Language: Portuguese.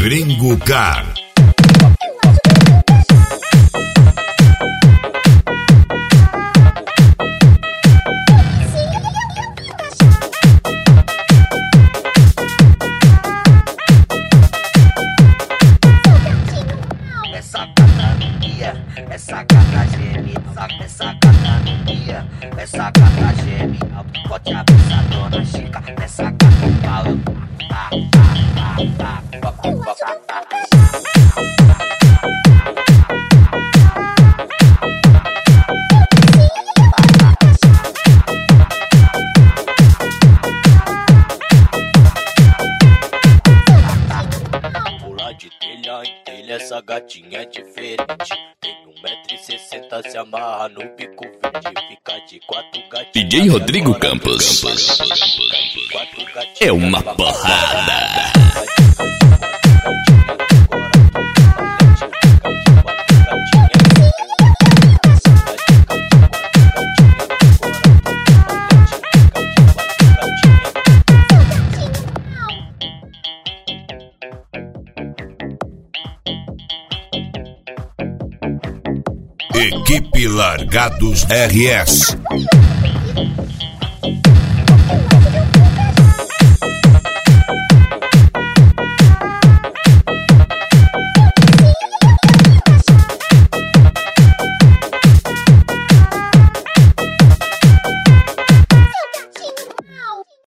Gringo Car. Essa gata geme, essa gata mia, essa gata geme, pode abusadona chica, essa gata fala, pula de telha em telha, essa gatinha é diferente. Tem 1,60 m, se amarra no bico verde, fica de 4 gatinhos. DJ Rodrigo Campos é uma porrada. Equipe Largados RS.